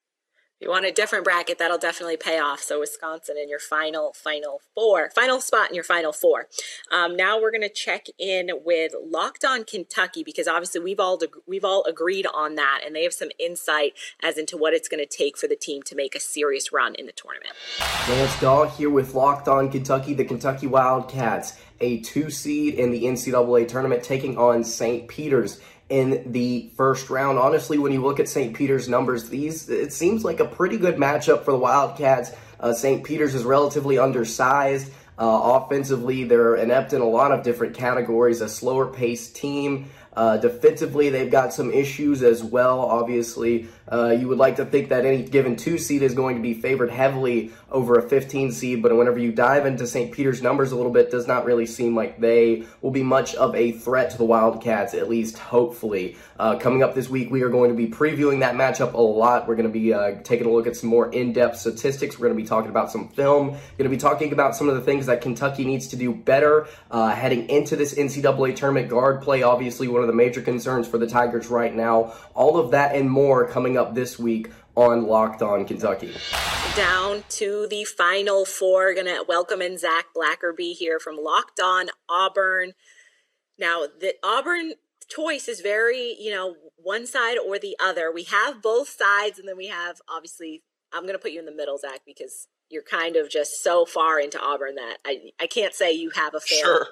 If you want a different bracket, that'll definitely pay off. So Wisconsin in your final, final four, final spot in your final four. Um, now we're going to check in with Locked On Kentucky, because obviously we've all we've all agreed on that, and they have some insight as into what it's going to take for the team to make a serious run in the tournament.
Lance Daw here with Locked On Kentucky, the Kentucky Wildcats, a two seed in the N C double A tournament, taking on Saint Peter's in the first round. Honestly, when you look at Saint Peter's numbers, these it seems like a pretty good matchup for the Wildcats. Uh, Saint Peter's is relatively undersized. Uh, offensively, they're inept in a lot of different categories, a slower-paced team. Uh, defensively, they've got some issues as well. Obviously, uh, you would like to think that any given two seed is going to be favored heavily over a fifteen seed, but whenever you dive into Saint Peter's numbers a little bit, it does not really seem like they will be much of a threat to the Wildcats, at least hopefully. Uh, coming up this week, we are going to be previewing that matchup a lot. We're going to be uh, taking a look at some more in-depth statistics. We're going to be talking about some film. Going to be talking about some of the things that Kentucky needs to do better uh, heading into this N C double A tournament. Guard play, obviously, one of the major concerns for the Tigers right now. All of that and more coming up this week on Locked On Kentucky.
Down to the Final Four. Going to welcome in Zach Blackerby here from Locked On Auburn. Now, the Auburn choice is very, you know, one side or the other. We have both sides, and then we have, obviously, I'm going to put you in the middle, Zach, because you're kind of just so far into Auburn that I, I can't say you have a fair
Sure.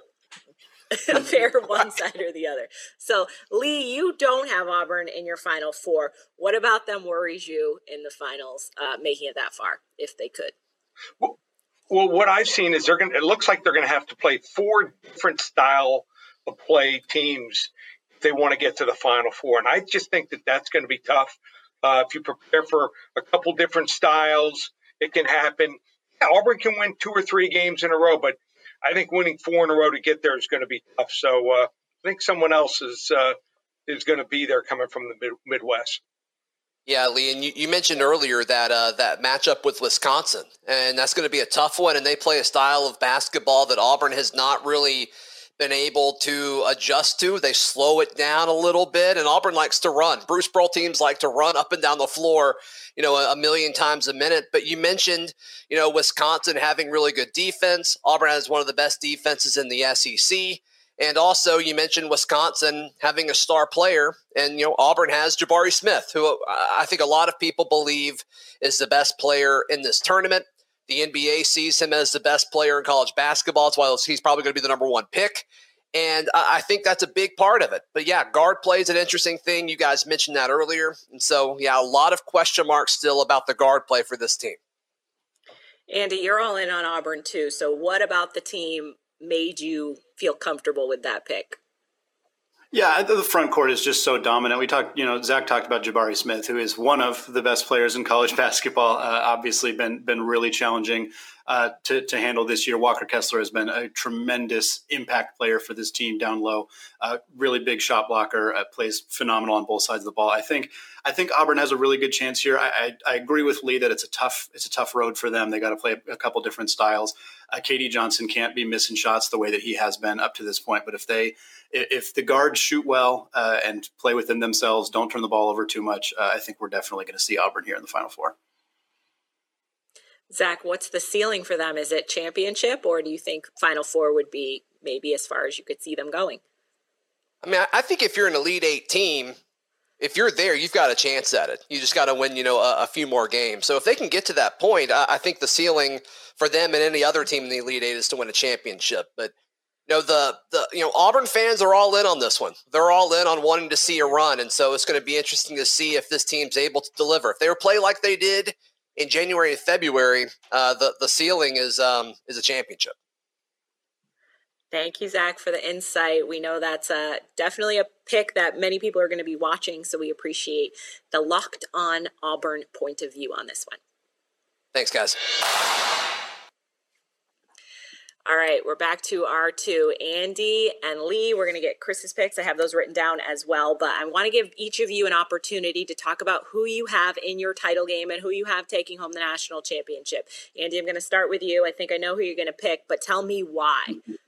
a fair one side or the other. So, Lee, you don't have Auburn in your Final Four. What about them worries you in the finals, uh, making it that far, if they could?
Well, well what I've seen is they're going. It looks like they're going to have to play four different style of play teams if they want to get to the Final Four, and I just think that that's going to be tough. Uh, if you prepare for a couple different styles, it can happen. Yeah, Auburn can win two or three games in a row, but I think winning four in a row to get there is going to be tough. So uh, I think someone else is uh, is going to be there coming from the mid- Midwest.
Yeah, Lee, and you, you mentioned earlier that uh, that matchup with Wisconsin, and that's going to be a tough one, and they play a style of basketball that Auburn has not really been able to adjust to. They slow it down a little bit, and Auburn likes to run. Bruce Pearl teams like to run up and down the floor, you know, a, a million times a minute. But you mentioned, you know, Wisconsin having really good defense. Auburn has one of the best defenses in the S E C. And also you mentioned Wisconsin having a star player, and, you know, Auburn has Jabari Smith, who I think a lot of people believe is the best player in this tournament. The N B A sees him as the best player in college basketball. That's why he's probably going to be the number one pick. And I think that's a big part of it. But, yeah, guard play is an interesting thing. You guys mentioned that earlier. And so, yeah, a lot of question marks still about the guard play for this team.
Andy, you're all in on Auburn too. So what about the team made you feel comfortable with that pick?
Yeah, the front court is just so dominant. We talked, you know, Zach talked about Jabari Smith, who is one of the best players in college basketball. Uh, obviously, been been really challenging uh, to to handle this year. Walker Kessler has been a tremendous impact player for this team down low. Uh, really big shot blocker, uh, plays phenomenal on both sides of the ball. I think I think Auburn has a really good chance here. I, I, I agree with Lee that it's a tough it's a tough road for them. They got to play a, a couple different styles. Uh, K D Johnson can't be missing shots the way that he has been up to this point. But if they if the guards shoot well uh, and play within themselves, don't turn the ball over too much, uh, I think we're definitely going to see Auburn here in the Final Four.
Zach, what's the ceiling for them? Is it championship, or do you think Final Four would be maybe as far as you could see them going?
I mean, I think if you're an Elite Eight team, if you're there, you've got a chance at it. You just got to win, you know, a, a few more games. So if they can get to that point, I, I think the ceiling for them and any other team in the Elite Eight is to win a championship. But you know, the the you know Auburn fans are all in on this one. They're all in on wanting to see a run, and so it's going to be interesting to see if this team's able to deliver. If they play like they did in January and February, uh, the the ceiling is um, is a championship.
Thank you, Zach, for the insight. We know that's uh, definitely a pick that many people are going to be watching, so we appreciate the Locked On Auburn point of view on this one.
Thanks, guys.
All right, we're back to our two, Andy and Lee. We're going to get Chris's picks. I have those written down as well, but I want to give each of you an opportunity to talk about who you have in your title game and who you have taking home the national championship. Andy, I'm going to start with you. I think I know who you're going to pick, but tell me why.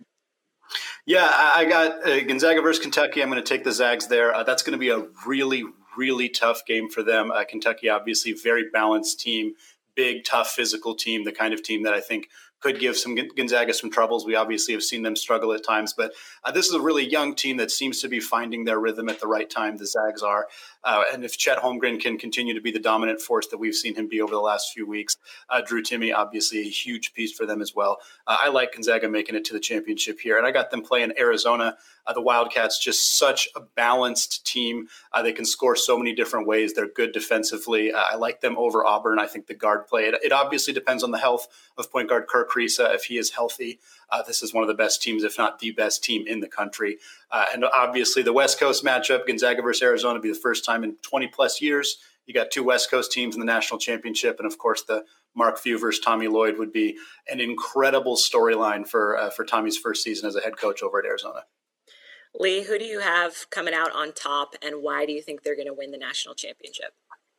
Yeah, I got uh, Gonzaga versus Kentucky. I'm going to take the Zags there. Uh, that's going to be a really, really tough game for them. Uh, Kentucky, obviously, very balanced team, big, tough, physical team, the kind of team that I think could give some Gonzaga some troubles. We obviously have seen them struggle at times, but uh, this is a really young team that seems to be finding their rhythm at the right time. The Zags are. Uh, and if Chet Holmgren can continue to be the dominant force that we've seen him be over the last few weeks, uh, Drew Timme, obviously a huge piece for them as well. Uh, I like Gonzaga making it to the championship here. And I got them playing Arizona. Uh, the Wildcats, just such a balanced team. Uh, they can score so many different ways. They're good defensively. Uh, I like them over Auburn. I think the guard play, it, it obviously depends on the health of point guard Kirk Kriisa. If he is healthy, uh, this is one of the best teams, if not the best team in the country. Uh, and obviously the West Coast matchup, Gonzaga versus Arizona, will be the first time in twenty plus years. You got two West Coast teams in the national championship. And of course, the Mark Few versus Tommy Lloyd would be an incredible storyline for, uh, for Tommy's first season as a head coach over at Arizona.
Lee, who do you have coming out on top, and why do you think they're going to win the national championship?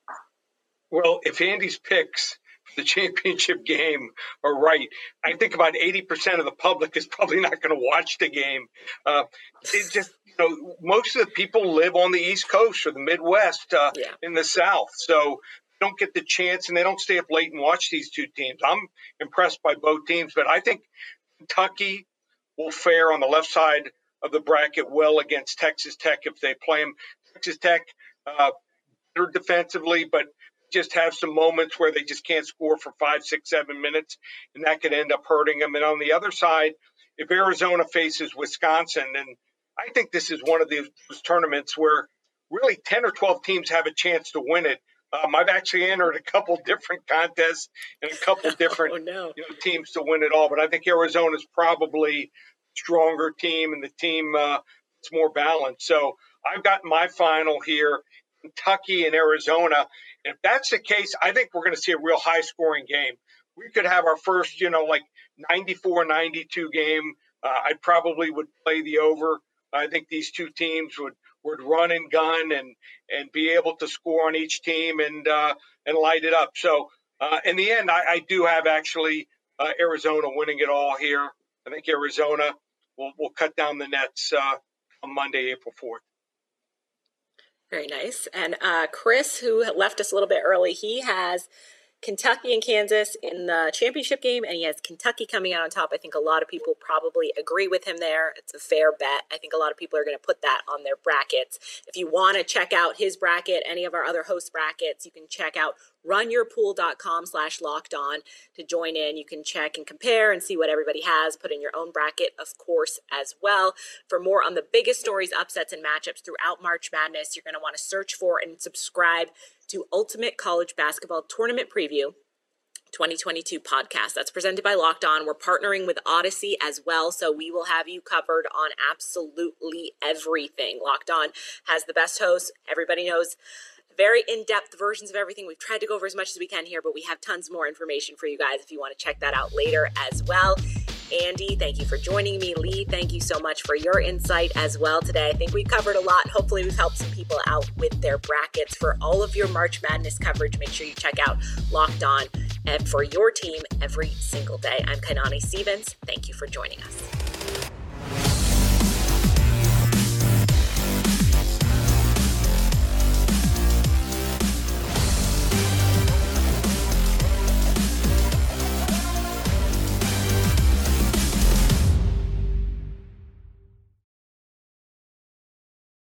Well, if Andy's picks for the championship game are right, I think about eighty percent of the public is probably not going to watch the game. Uh, it just, you know, most of the people live on the East Coast or the Midwest uh, yeah. in the South, so they don't get the chance, and they don't stay up late and watch these two teams. I'm impressed by both teams, but I think Kentucky will fare on the left side of the bracket well against Texas Tech if they play them. Texas Tech, uh, better defensively, but just have some moments where they just can't score for five, six, seven minutes, and that could end up hurting them. And on the other side, if Arizona faces Wisconsin, and I think this is one of those tournaments where really ten or twelve teams have a chance to win it. Um, I've actually entered a couple different contests and a couple different
oh, no.
you know, teams to win it all, but I think Arizona's probably stronger team and the team uh, that's more balanced. So I've got my final here, Kentucky and Arizona. And if that's the case, I think we're going to see a real high scoring game. We could have our first, you know, like ninety-four ninety-two game. Uh, I probably would play the over. I think these two teams would, would run and gun and, and be able to score on each team and, uh, and light it up. So uh, in the end, I, I do have actually uh, Arizona winning it all here. I think Arizona will, will cut down the nets uh, on Monday, April fourth.
Very nice. And uh, Chris, who left us a little bit early, he has Kentucky and Kansas in the championship game, and he has Kentucky coming out on top. I think a lot of people probably agree with him there. It's a fair bet. I think a lot of people are going to put that on their brackets. If you want to check out his bracket, any of our other host brackets, you can check out runyourpool.com slash locked on to join in. You can check and compare and see what everybody has. Put in your own bracket, of course, as well. For more on the biggest stories, upsets, and matchups throughout March Madness, you're going to want to search for and subscribe to Ultimate College Basketball Tournament Preview, twenty twenty-two podcast. That's presented by Locked On. We're partnering with Odyssey as well, so we will have you covered on absolutely everything. Locked On has the best hosts. Everybody knows very in-depth versions of everything. We've tried to go over as much as we can here, but we have tons more information for you guys if you want to check that out later as well. Andy, thank you for joining me. Lee, thank you so much for your insight as well today. I think we've covered a lot. Hopefully we've helped some people out with their brackets. For all of your March Madness coverage, make sure you check out Locked On and for your team every single day. I'm Kainani Stevens. Thank you for joining us.